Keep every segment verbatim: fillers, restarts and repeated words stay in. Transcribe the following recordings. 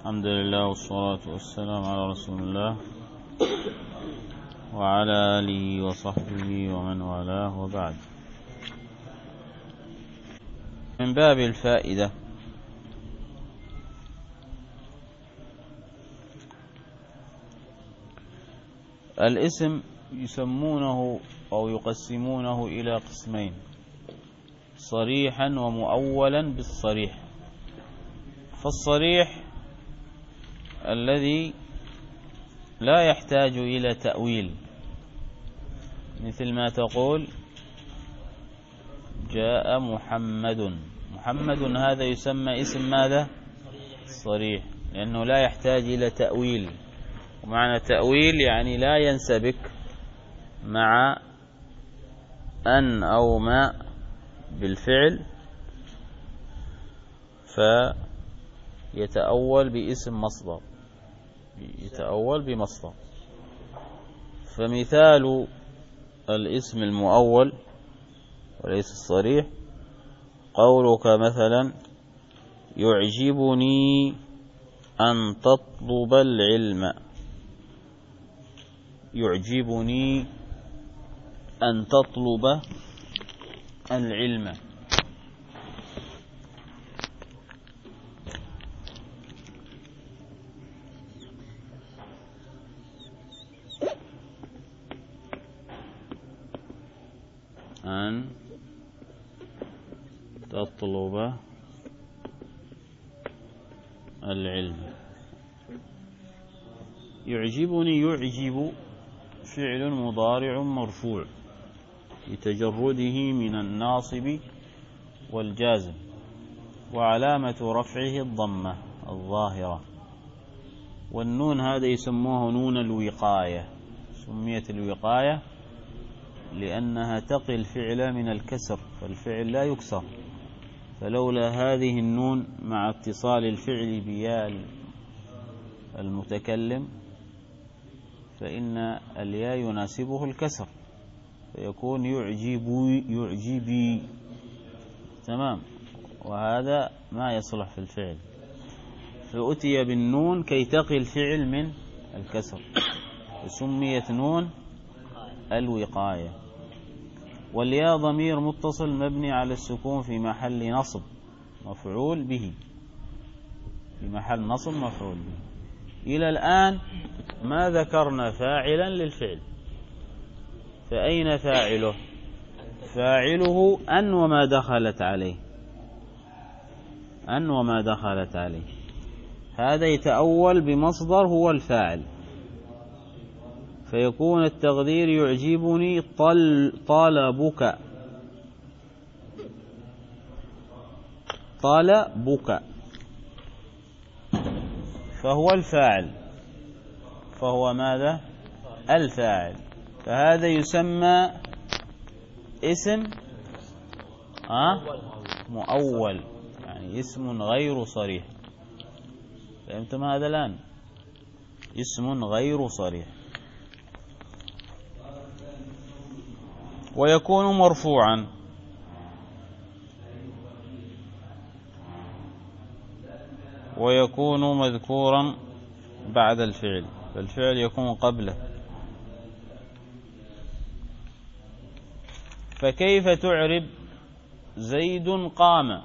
الحمد لله والصلاة والسلام على رسول الله وعلى آله وصحبه ومن والاه، وبعد. من باب الفائدة، الاسم يسمونه أو يقسمونه إلى قسمين: صريحا ومؤولا بالصريح. فالصريح الذي لا يحتاج إلى تأويل، مثل ما تقول جاء محمد. محمد هذا يسمى اسم ماذا؟ صريح، لأنه لا يحتاج إلى تأويل. ومعنى تأويل يعني لا ينسبك مع أن أو ما بالفعل فيتأول باسم مصدر، يتأول بمصدر. فمثال الاسم المؤول وليس الصريح قولك مثلا يعجبني أن تطلب العلم. يعجبني أن تطلب العلم. أن تطلب العلم. يعجبني، يعجب فعل مضارع مرفوع لتجرده من الناصب والجازم، وعلامة رفعه الضمة الظاهرة. والنون هذا يسموه نون الوقاية. سميت الوقاية لأنها تقي الفعل من الكسر، فالفعل لا يكسر. فلولا هذه النون مع اتصال الفعل بياء المتكلم فإن الياء يناسبه الكسر، فيكون يعجب يعجبي. تمام. وهذا ما يصلح في الفعل، فأتي بالنون كي تقي الفعل من الكسر، فسميت نون الوقاية. والياء ضمير متصل مبني على السكون في محل نصب مفعول به، في محل نصب مفعول به. إلى الآن ما ذكرنا فاعلا للفعل، فأين فاعله؟ فاعله أن وما دخلت عليه، أن وما دخلت عليه. هذا يتأول بمصدر هو الفاعل، فيكون التقدير يعجبني طل طلبك. طلبك فهو الفاعل، فهو ماذا؟ الفاعل. فهذا يسمى اسم أه؟ مؤول، يعني اسم غير صريح. فهمتم هذا الآن؟ اسم غير صريح. ويكون مرفوعا، ويكون مذكورا بعد الفعل، فالفعل يكون قبله. فكيف تعرب زيد قام؟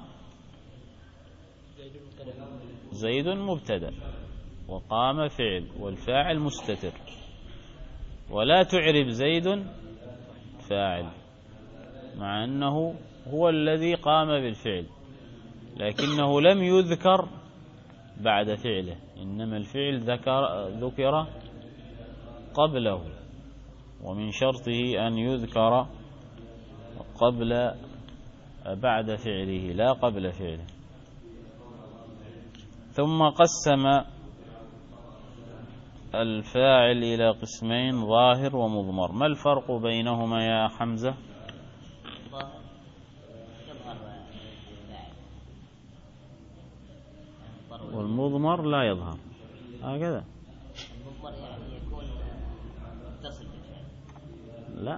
زيد مبتدأ وقام فعل والفاعل مستتر، ولا تعرب زيد فاعل مع أنه هو الذي قام بالفعل، لكنه لم يذكر بعد فعله، إنما الفعل ذكر ذكر قبله، ومن شرطه أن يذكر قبل بعد فعله لا قبل فعله. ثم قسم الفاعل إلى قسمين: ظاهر ومضمر. ما الفرق بينهما يا حمزة؟ والمضمر لا يظهر، هكذا. المضمر يعني يكون متصل بالفعل. لا،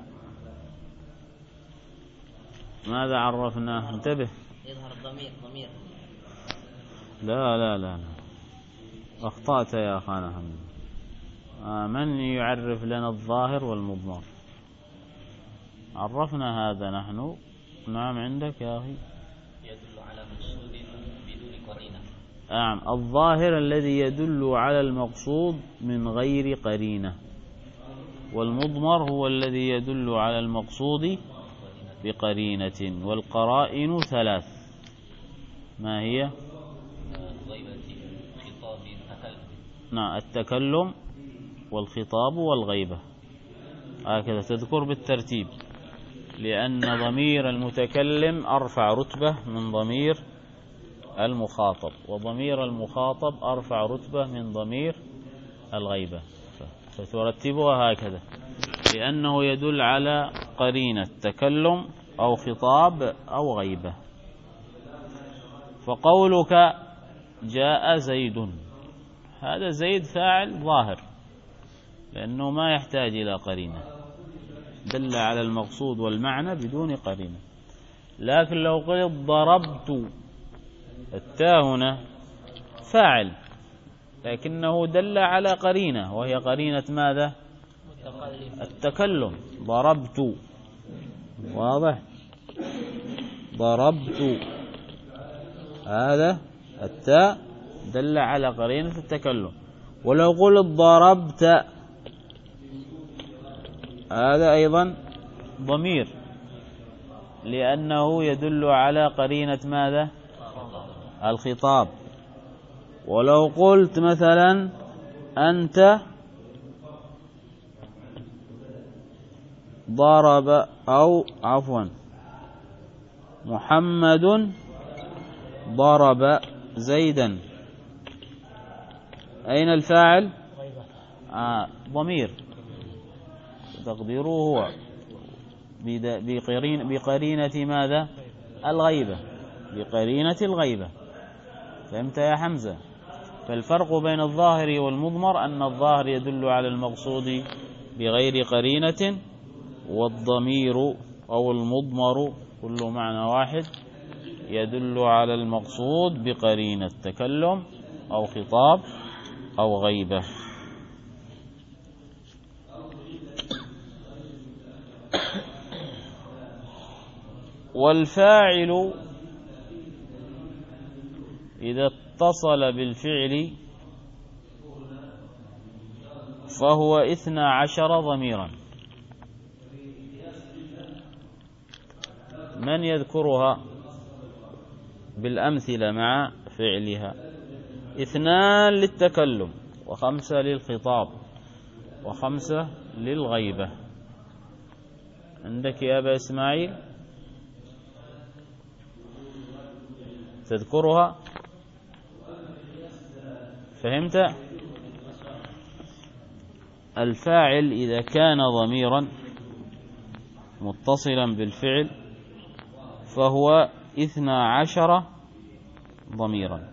ماذا عرفناه؟ انتبه. يظهر الضمير ضمير. لا لا لا أخطأت يا أخانا حمد. آه من يعرف لنا الظاهر والمضمر؟ عرفنا هذا نحن. نعم عندك يا أخي. يدل على مقصود بدون قرينة. نعم الظاهر الذي يدل على المقصود من غير قرينة، والمضمر هو الذي يدل على المقصود بقرينة. والقرائن ثلاث، ما هي؟ نعم التكلم والخطاب والغيبة، هكذا تذكر بالترتيب، لأن ضمير المتكلم أرفع رتبة من ضمير المخاطب، وضمير المخاطب أرفع رتبة من ضمير الغيبة، فترتبها هكذا لأنه يدل على قرينة تكلم أو خطاب أو غيبة. فقولك جاء زيد، هذا زيد فاعل ظاهر لأنه ما يحتاج إلى قرينة، دل على المقصود والمعنى بدون قرينة. لكن لو قلت ضربت، التاء هنا فاعل لكنه دل على قرينة، وهي قرينة ماذا؟ التكلم. ضربت، واضح؟ ضربت، هذا التاء دل على قرينة التكلم. ولو قلت ضربت، هذا أيضا ضمير لأنه يدل على قرينة ماذا؟ الخطاب. ولو قلت مثلا أنت ضرب، أو عفوا محمد ضرب زيدا، أين الفاعل؟ آه ضمير تقديره هو بقرينة ماذا؟ الغيبة، بقرينة الغيبة. فهمت يا حمزة؟ فالفرق بين الظاهر والمضمر أن الظاهر يدل على المقصود بغير قرينة، والضمير أو المضمر كل معنى واحد يدل على المقصود بقرينة تكلم أو خطاب أو غيبة. والفاعل إذا اتصل بالفعل فهو اثنا عشر ضميرا. من يذكرها بالأمثلة مع فعلها؟ اثنان للتكلم، وخمسة للخطاب، وخمسة للغيبة. عندك يا أبا إسماعيل تذكرها؟ فهمت؟ الفاعل إذا كان ضميرا متصلا بالفعل فهو اثنا عشر ضميرا،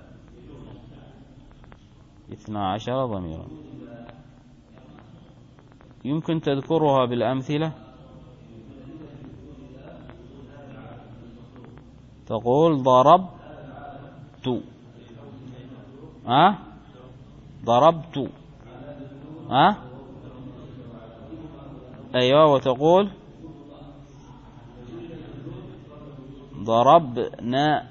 اثنا عشر ضميرا. يمكن تذكرها بالأمثلة؟ تقول ضربت، ها ضربت، ها أيوة، وتقول ضربنا،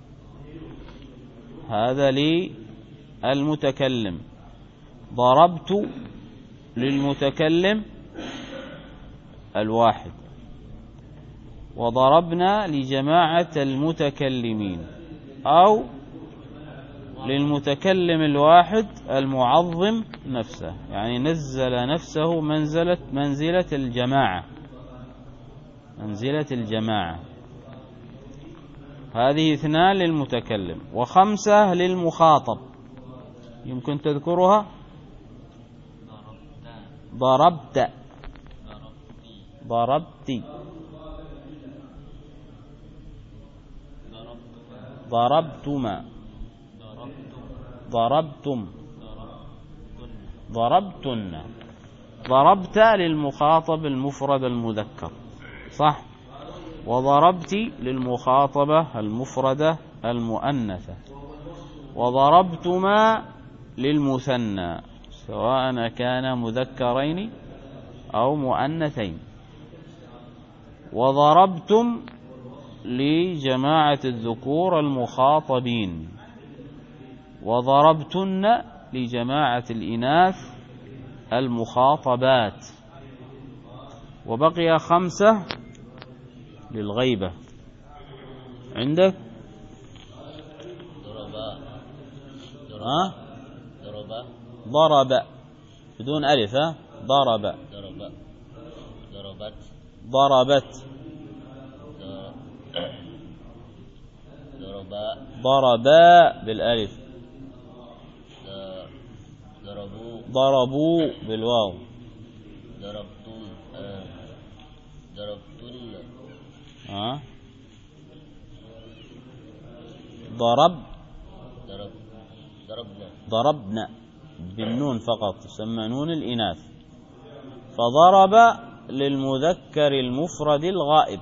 هذا للمتكلم. ضربت للمتكلم الواحد، وضربنا لجماعة المتكلمين، أو للمتكلم الواحد المعظم نفسه، يعني نزل نفسه منزلة منزلة الجماعة، منزلة الجماعة. هذه اثنان للمتكلم، وخمسة للمخاطب. يمكن تذكرها؟ ضربت، ضربتي، ضربتما، ضربتم، ضربتن. ضربت للمخاطب المفرد المذكر، صح؟ وضربت للمخاطبة المفردة المؤنثة. وضربتما للمثنى سواء كان مذكرين أو مؤنثين. وضربتم لجماعة الذكور المخاطبين. وضربتن لجماعة الإناث المخاطبات. وبقي خمسة للغيبة. عندك ها ضرب ضرب بدون ألف ها ضرب ضرب ضربت ضربت ضرب ضربا بالألف ضربوا ضربوا بالواو ضربتم ضربتن ها ضرب ضرب ضربنا ضربنا بالنون فقط تسمى نون الإناث. فضرب للمذكر المفرد الغائب.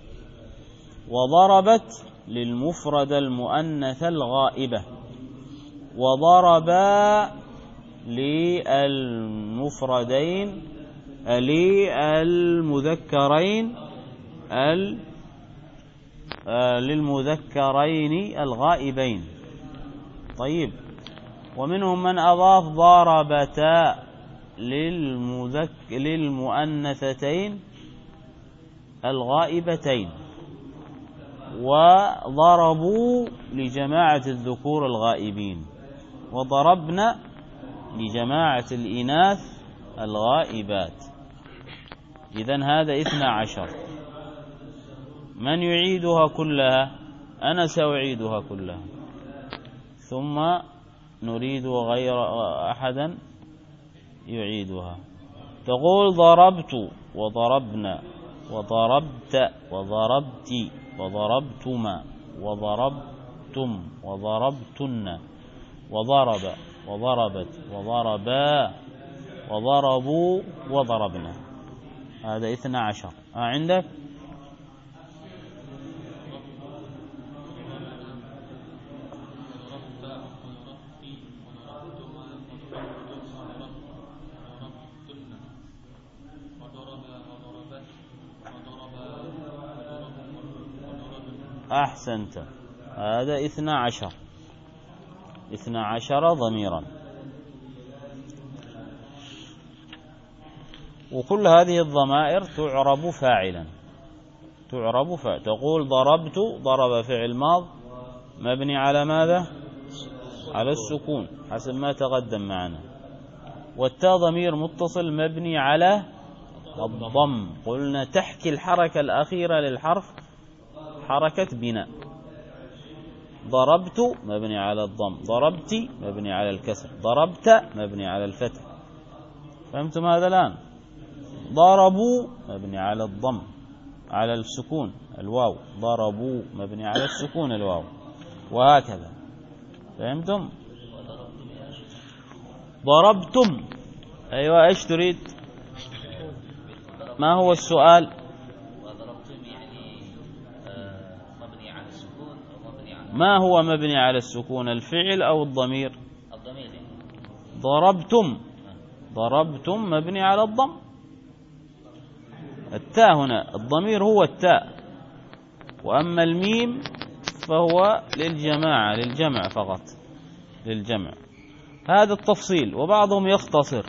وضربت للمفرد المؤنث الغائبة. وضربا للمفردين للمذكرين للمذكرين الغائبين. طيب ومنهم من أضاف ضربتا للمذك للمؤنثتين الغائبتين. وضربوا لجماعة الذكور الغائبين. وضربنا لجماعة الإناث الغائبات. إذن هذا اثنى عشر. من يعيدها كلها؟ أنا سأعيدها كلها ثم نريد غير أحدا يعيدها. تقول ضربت وضربنا وضربت وضربت وضربتما وضربتم وضربتن وضرب وضربت وضربا وضربوا وضربنا. هذا اثنى عشر. آه عندك أحسنت. هذا اثنى عشر. اثنى عشر ضميرا. وكل هذه الضمائر تعرب فاعلا. تعرب فاعل. تقول ضربت ضرب فعل ماض مبني على ماذا؟ على السكون حسب ما تقدم معنا. والتاء ضمير متصل مبني على الضم. قلنا تحكي الحركة الأخيرة للحرف حركة بناء. ضربت مبني على الضم. ضربت مبني على الكسر. ضربت مبني على الفتح. فهمتم هذا الآن؟ ضربوا مبني على الضم على السكون الواو. ضربوا مبني على السكون الواو. وهكذا. فهمتم؟ ضربتم. أيوة إيش تريد؟ ما هو السؤال؟ ما هو مبني على السكون؟ الفعل أو الضمير؟ الضمير. ضربتم. ضربتم مبني على الضم. التاء هنا الضمير هو التاء. وأما الميم فهو للجماعة للجمع فقط للجمع. هذا التفصيل. وبعضهم يختصر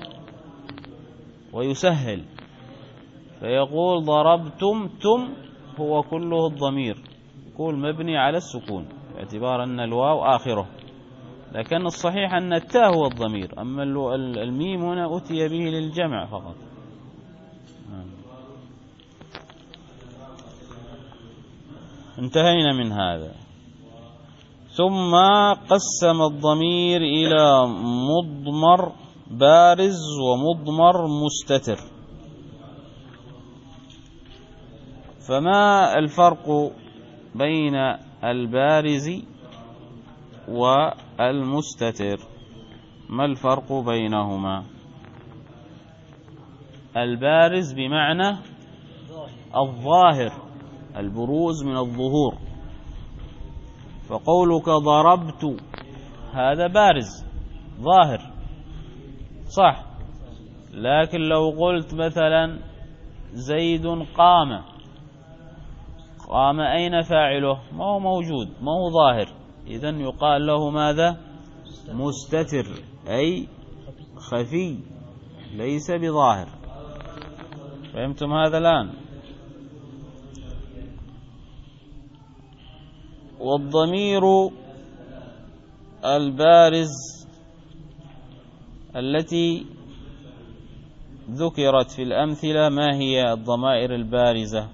ويسهل فيقول ضربتم تم هو كله الضمير يقول مبني على السكون باعتبار أن الواو آخره. لكن الصحيح أن التاء هو الضمير. أما الميم هنا أتي به للجمع فقط. انتهينا من هذا. ثم قسم الضمير إلى مضمر بارز ومضمر مستتر. فما الفرق بين البارز والمستتر؟ ما الفرق بينهما؟ البارز بمعنى الظاهر البروز من الظهور. فقولك ضربت هذا بارز ظاهر صح. لكن لو قلت مثلا زيد قام، قام أين فاعله؟ ما هو موجود، ما هو ظاهر، إذن يقال له ماذا؟ مستتر، أي خفي، ليس بظاهر. فهمتم هذا الآن؟ والضمير البارز التي ذكرت في الأمثلة، ما هي الضمائر البارزة؟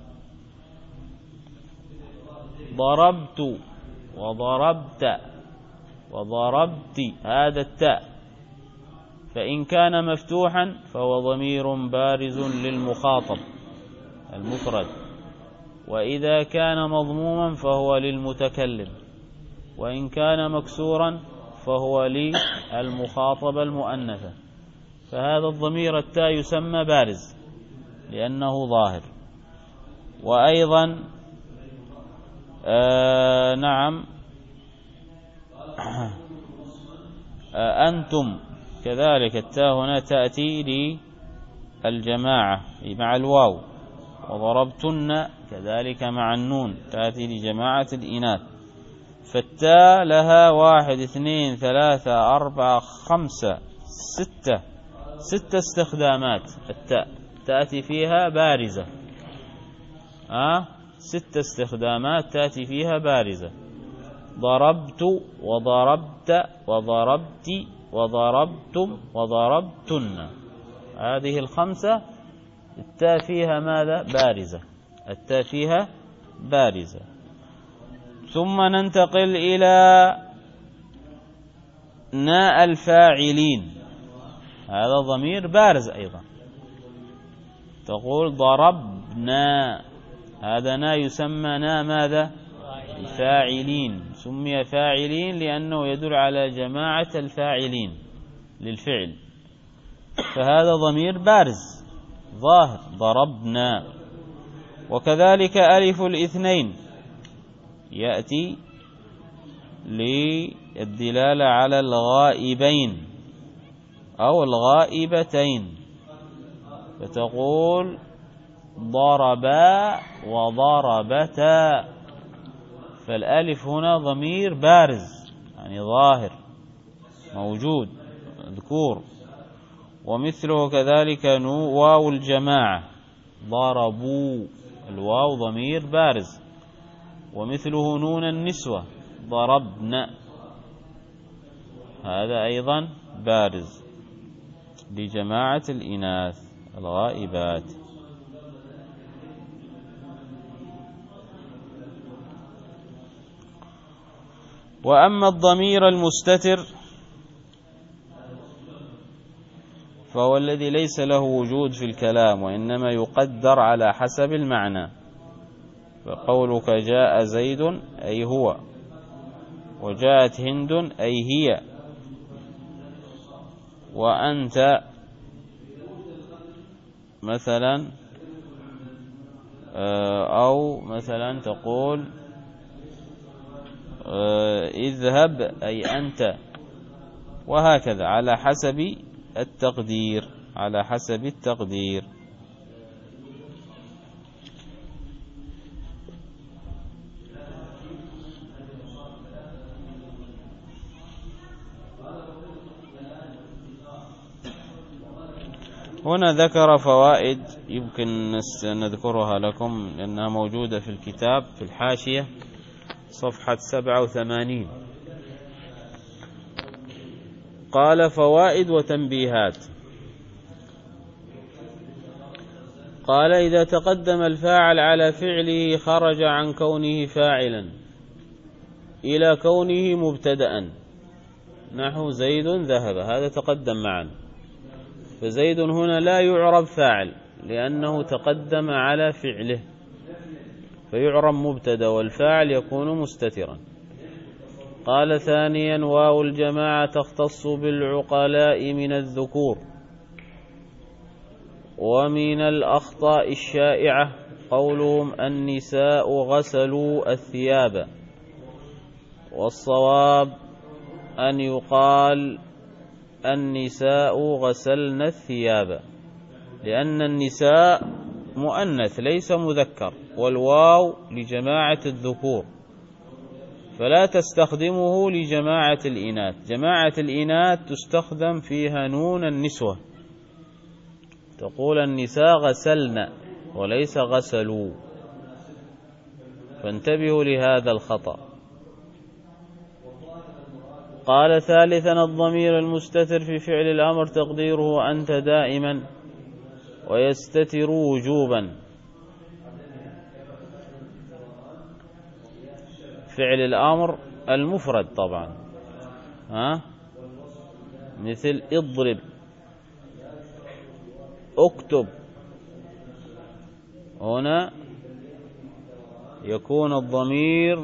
ضربت وضربت وضربت، هذا التاء، فإن كان مفتوحا فهو ضمير بارز للمخاطب المفرد، وإذا كان مضموما فهو للمتكلم، وإن كان مكسورا فهو للمخاطب المؤنثة. فهذا الضمير التاء يسمى بارز لأنه ظاهر. وأيضا آه نعم آه أنتم كذلك، التاء هنا تأتي للجماعة مع الواو، وضربتن كذلك مع النون تأتي لجماعة الإناث. فالتاء لها واحد اثنين ثلاثة أربعة خمسة ستة ستة استخدامات. التاء تأتي فيها بارزة، آه ست استخدامات تأتي فيها بارزة. ضربت وضربت وضربت وضربتم وضربتن، هذه الخمسة التاء فيها ماذا؟ بارزة، التاء فيها بارزة. ثم ننتقل إلى ناء الفاعلين، هذا ضمير بارز أيضا. تقول ضربنا، هذا نا يسمى نا ماذا؟ الفاعلين. سمي فاعلين لأنه يدل على جماعة الفاعلين للفعل، فهذا ضمير بارز ظاهر، ضربنا. وكذلك ألف الاثنين يأتي للدلالة على الغائبين أو الغائبتين، فتقول ضربا وضربتا، فالألف هنا ضمير بارز يعني ظاهر موجود مذكور. ومثله كذلك واو الجماعة، ضربوا، الواو ضمير بارز. ومثله نون النسوة، ضربنا، هذا أيضا بارز لجماعة الإناث الغائبات. وأما الضمير المستتر فهو الذي ليس له وجود في الكلام، وإنما يقدر على حسب المعنى. فقولك جاء زيد أي هو، وجاءت هند أي هي، وأنت مثلا، أو مثلا تقول اذهب أي أنت، وهكذا على حسب التقدير، على حسب التقدير. هنا ذكر فوائد يمكن نذكرها لكم لأنها موجودة في الكتاب في الحاشية صفحة سبعة وثمانين. قال فوائد وتنبيهات. قال إذا تقدم الفاعل على فعله خرج عن كونه فاعلا إلى كونه مبتدأ، نحو زيد ذهب، هذا تقدم معا. فزيد هنا لا يعرب فاعل لأنه تقدم على فعله، فيعرب مبتدأ والفاعل يكون مستترا. قال ثانيا واو الجماعة تختص بالعقلاء من الذكور. ومن الأخطاء الشائعة قولهم النساء غسلوا الثياب، والصواب أن يقال النساء غسلن الثياب، لأن النساء مؤنث ليس مذكر، والواو لجماعة الذكور، فلا تستخدمه لجماعة الإناث. جماعة الإناث تستخدم فيها نون النسوة، تقول النساء غسلن وليس غسلوا، فانتبهوا لهذا الخطأ. قال ثالثا الضمير المستتر في فعل الأمر تقديره أنت دائما ويستتر وجوبا. فعل الأمر المفرد طبعا، ها مثل اضرب، اكتب، هنا يكون الضمير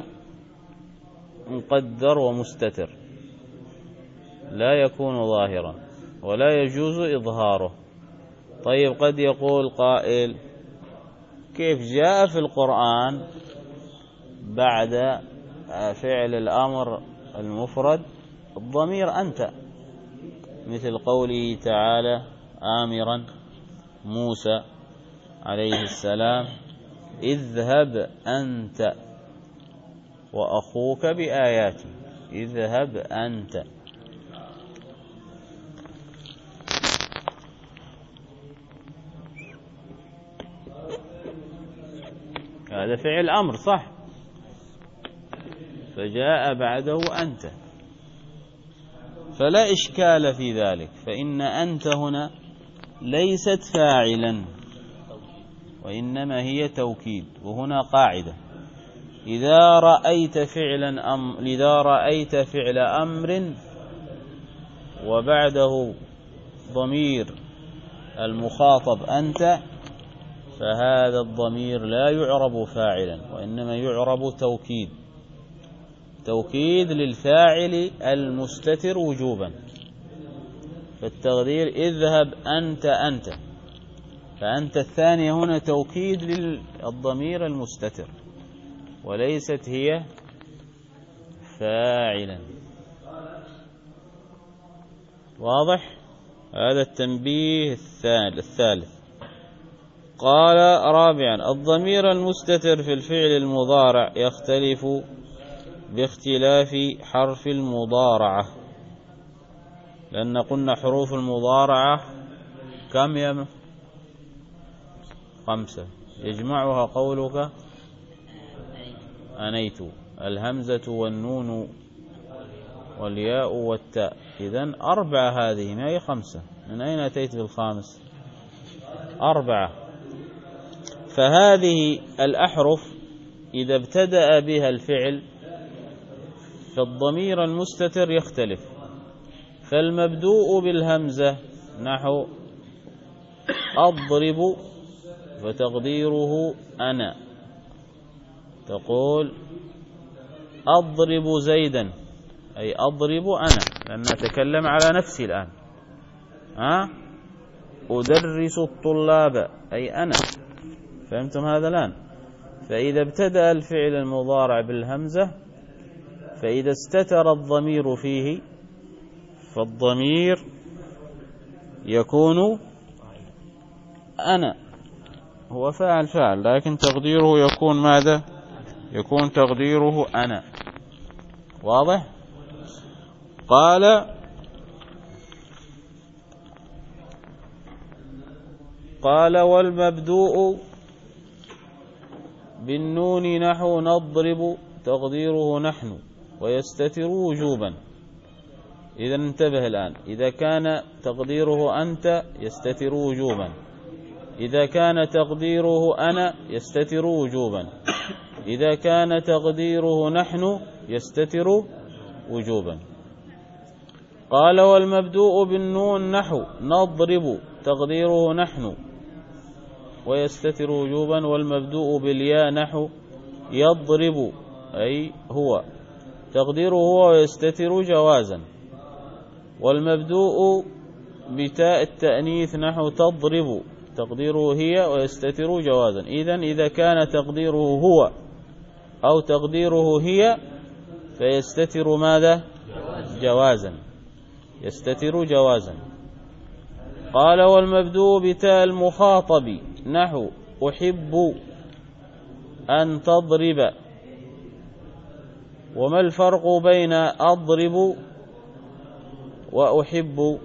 مقدر ومستتر، لا يكون ظاهرا ولا يجوز إظهاره. طيب قد يقول قائل كيف جاء في القرآن بعد فعل الأمر المفرد الضمير أنت، مثل قوله تعالى آمرا موسى عليه السلام اذهب أنت وأخوك بآياتي، اذهب أنت. هذا فعل أمر صح، فجاء بعده أنت، فلا إشكال في ذلك، فإن أنت هنا ليست فاعلا وإنما هي توكيد. وهنا قاعدة: إذا رأيت فعلا أم إذا رأيت فعل أمر وبعده ضمير المخاطب أنت، فهذا الضمير لا يعرب فاعلا وإنما يعرب توكيد، توكيد للفاعل المستتر وجوبا. فالتقدير اذهب أنت أنت، فأنت الثانية هنا توكيد للضمير المستتر وليست هي فاعلا. واضح؟ هذا التنبيه الثالث. قال رابعا الضمير المستتر في الفعل المضارع يختلف باختلاف حرف المضارعة، لأن قلنا حروف المضارعة كم يا خمسة، يجمعها قولك أنيت، الهمزة والنون والياء والتاء، إذن أربعة هذه، ما هي خمسة. من أين أتيت بالخامس؟ أربعة. فهذه الأحرف إذا ابتدأ بها الفعل فالضمير المستتر يختلف. فالمبدوء بالهمزة نحو أضرب فتقديره أنا، تقول أضرب زيدا أي أضرب أنا، لأن أتكلم على نفسي الآن. ها أدرس الطلاب أي أنا. فهمتم هذا الآن؟ فإذا ابتدأ الفعل المضارع بالهمزة فإذا استتر الضمير فيه فالضمير يكون أنا، هو فاعل فاعل لكن تقديره يكون ماذا؟ يكون تقديره أنا. واضح؟ قال قال والمبدوء بالنون نحو نضرب تقديره نحن ويستتر وجوبا. إذا انتبه الآن، إذا كان تقديره أنت يستتر وجوبا، إذا كان تقديره أنا يستتر وجوبا، إذا كان تقديره نحن يستتر وجوبا. قال والمبدوء بالنون نحو نضرب تقديره نحن ويستتر وجوبا، والمبدوء بالياء نحو يضرب أي هو تقديره هو ويستتر جوازا، والمبدوء بتاء التأنيث نحو تضرب تقديره هي ويستتر جوازا. إذن إذا كان تقديره هو أو تقديره هي فيستتر ماذا؟ جوازا. يستتر جوازا. قال والمبدوء بتاء المخاطب نحو أحب أن تضرب. وما الفرق بين أضرب وأحب؟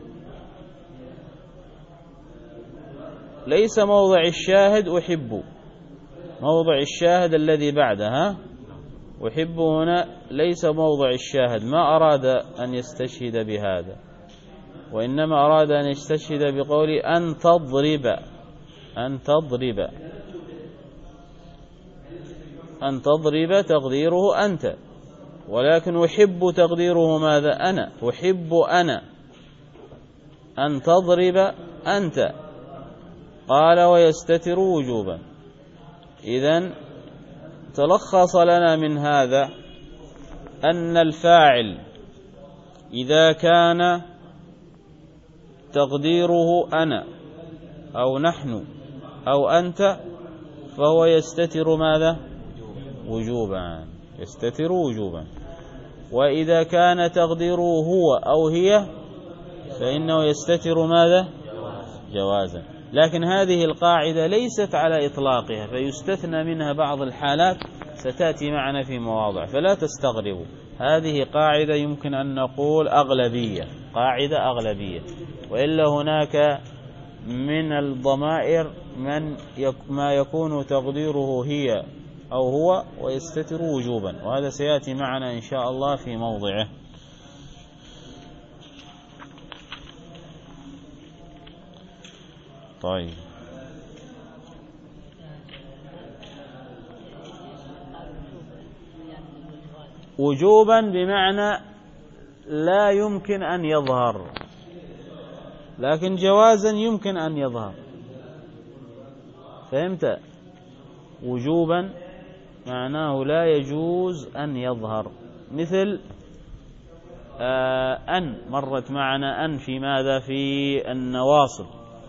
ليس موضع الشاهد أحب، موضع الشاهد الذي بعدها. أحب هنا ليس موضع الشاهد، ما أراد أن يستشهد بهذا، وإنما أراد أن يستشهد بقول أن تضرب. أن تضرب أن تضرب تقديره أنت، ولكن أحب تقديره ماذا؟ أنا. أحب أنا أن تضرب أنت. قال ويستتر وجوبا. إذن تلخص لنا من هذا أن الفاعل إذا كان تقديره أنا أو نحن أو أنت فهو يستتر ماذا؟ وجوبا. يستتر وجوبا. وإذا كان تقديره هو أو هي فإنه يستتر ماذا؟ جوازا. لكن هذه القاعدة ليست على إطلاقها، فيستثنى منها بعض الحالات ستأتي معنا في مواضع، فلا تستغربوا. هذه قاعدة يمكن أن نقول أغلبية، قاعدة أغلبية. وإلا هناك من الضمائر من يك ما يكون تقديره هي أو هو ويستتر وجوبا، وهذا سيأتي معنا إن شاء الله في موضعه. طيب، وجوبا بمعنى لا يمكن أن يظهر، لكن جوازا يمكن أن يظهر. فهمت؟ وجوبا معناه لا يجوز أن يظهر، مثل آه أن مرت معنا أن في ماذا؟ في النواصب.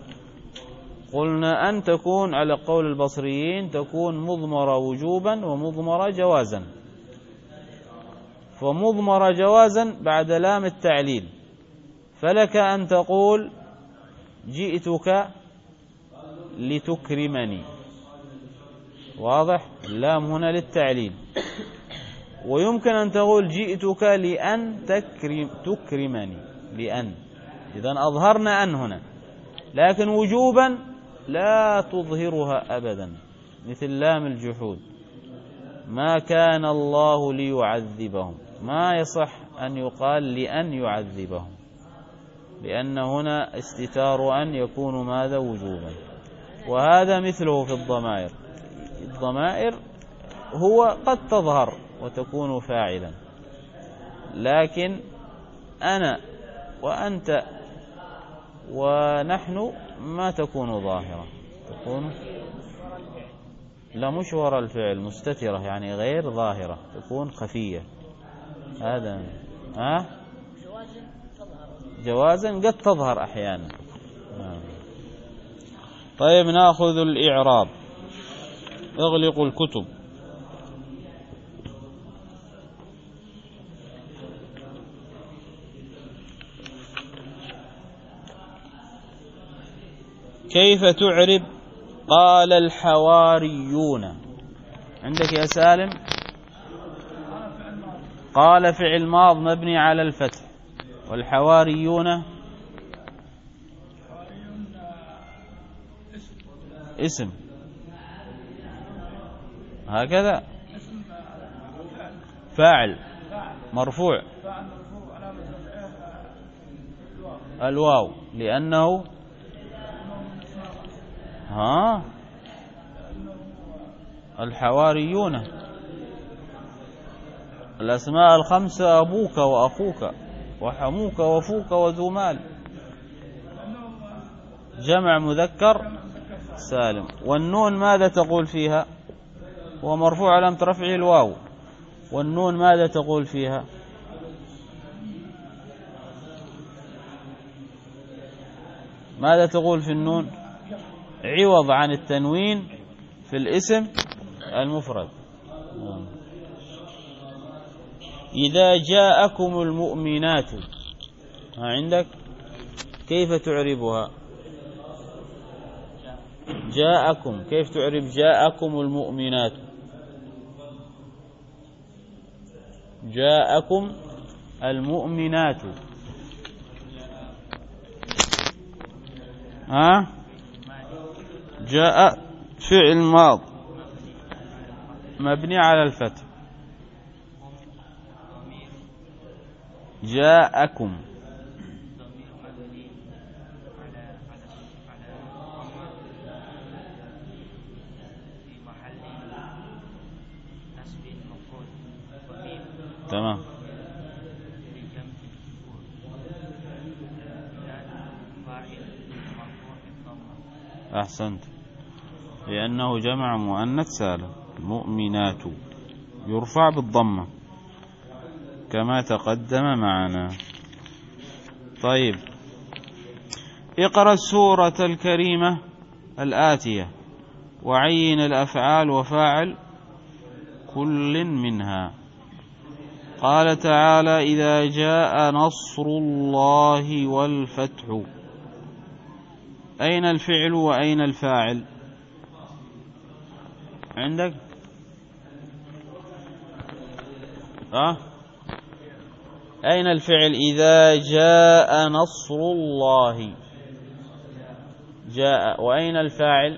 قلنا أن تكون على قول البصريين تكون مضمرة وجوبا ومضمرة جوازا. فمضمرة جوازا بعد لام التعليل، فلك أن تقول جئتك لتكرمني، واضح؟ اللام هنا للتعليل. ويمكن أن تقول جئتك لأن تكرم تكرمني لأن، إذن أظهرنا أن هنا. لكن وجوبا لا تظهرها أبدا، مثل لام الجحود، ما كان الله ليعذبهم، ما يصح أن يقال لأن يعذبهم، لأن هنا استتار أن يكون ماذا؟ وجوبا. وهذا مثله في الضمائر. الضمائر هو قد تظهر وتكون فاعلا، لكن أنا وأنت ونحن ما تكون ظاهرة، تكون لا مش وراء الفعل، مستترة يعني غير ظاهرة، تكون خفية. هذا ها جوازا قد تظهر أحيانا. طيب، نأخذ الإعراب. اغلقوا الكتب. كيف تعرب قال الحواريون؟ عندك يا سالم؟ قال فعل ماض مبني على الفتح، والحواريون اسم، هكذا فاعل مرفوع الواو، لأنه ها الحواريون الأسماء الخمسة أبوك وأخوك وحموك وفوك وذو مال، جمع مذكر سالم. والنون ماذا تقول فيها؟ هو مرفوع علامة رفعه الواو، والنون ماذا تقول فيها؟ ماذا تقول في النون؟ عوض عن التنوين في الاسم المفرد. إذا جاءكم المؤمنات، ما عندك؟ كيف تعربها؟ جاءكم، كيف تعرب جاءكم المؤمنات؟ جاءكم المؤمنات. ها؟ جاء فعل ماض مبني على الفتح. جاءكم تمام. أحسنت، لأنه جمع مؤنث سالم. المؤمنات يرفع بالضمة كما تقدم معنا. طيب، اقرأ السورة الكريمة الآتية وعين الأفعال وفاعل كل منها. قال تعالى: إذا جاء نصر الله والفتح. أين الفعل وأين الفاعل عندك؟ أه؟ أين الفعل؟ إذا جاء نصر الله جاء. وأين الفاعل؟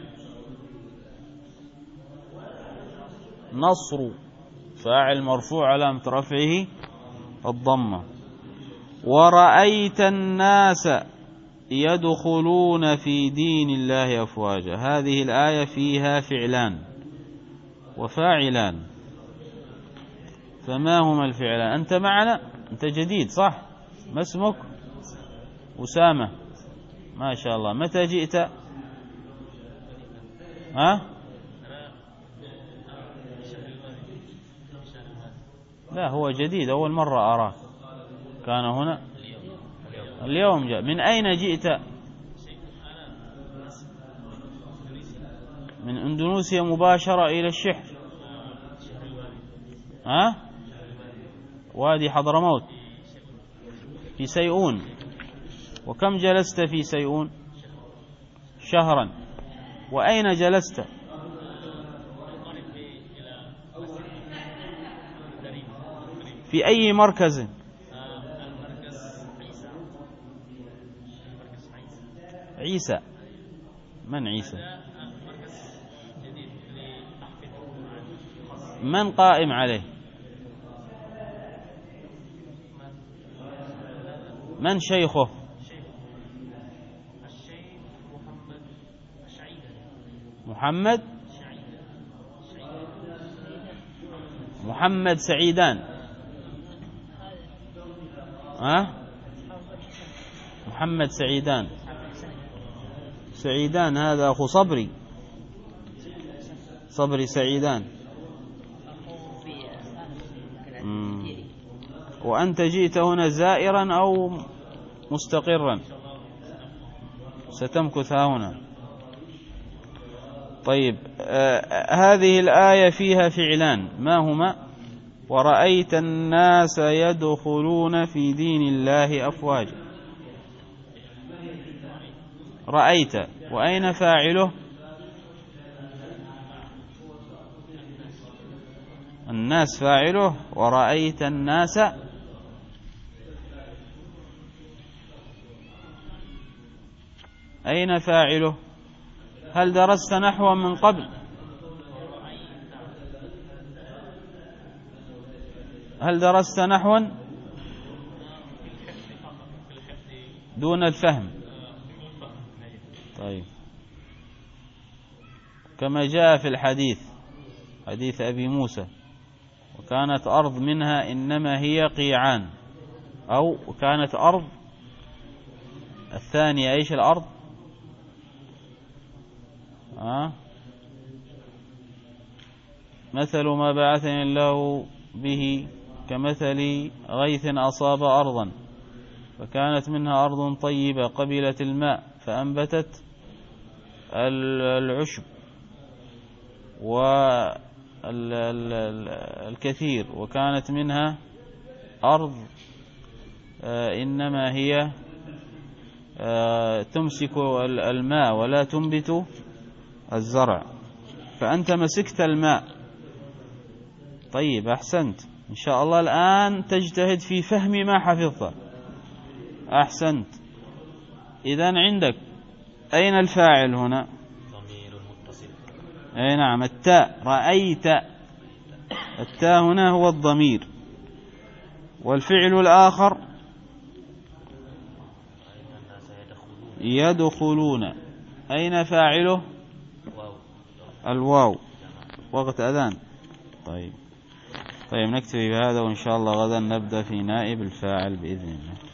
نصر، فاعل مرفوع علامة رفعه الضمة. ورأيت الناس يدخلون في دين الله أفواجا. هذه الآية فيها فعلان وفاعلان، فما هما الفعلان؟ أنت معنا، أنت جديد صح؟ ما اسمك؟ أسامة، ما شاء الله. متى جئت؟ ها؟ لا، هو جديد، أول مرة أراه. كان هنا اليوم جاء. من أين جئت؟ من إندونيسيا مباشرة إلى الشحر. ها؟ وادي حضرموت في سيئون. وكم جلست في سيئون؟ شهرا. وأين جلست؟ في أي مركز؟ عيسى. من عيسى؟ من قائم عليه؟ من شيخه؟ محمد محمد سعيدان. ها؟ محمد سعيدان. سعيدان هذا أخو صبري. صبري سعيدان. مم. وأنت جئت هنا زائرا أو مستقرا؟ ستمكث هنا. طيب، آه هذه الآية فيها فعلان، ما هما؟ ورأيت الناس يدخلون في دين الله أفواجا. رأيت، وأين فاعله؟ الناس فاعله. ورأيت الناس أين فاعله؟ هل درست نحوا من قبل؟ هل درست نحوا دون الفهم؟ طيب، كما جاء في الحديث، حديث أبي موسى: وكانت أرض منها إنما هي قيعان. أو كانت أرض الثانية، إيش الأرض؟ أه؟ مثل ما بعثني الله به كمثل غيث أصاب أرضا فكانت منها أرض طيبة قبلت الماء فأنبتت العشب والكثير، وكانت منها أرض آه إنما هي آه تمسك الماء ولا تنبت الزرع، فأنت مسكت الماء. طيب أحسنت، إن شاء الله الآن تجتهد في فهم ما حفظت. أحسنت. إذن عندك أين الفاعل هنا؟ ضمير متصل. أي نعم، التاء. رأيت، التاء هنا هو الضمير. والفعل الآخر يدخلون، أين فاعله؟ الواو، وقت أذان. طيب طيب نكتفي بهذا، وإن شاء الله غدا نبدأ في نائب الفاعل بإذن الله.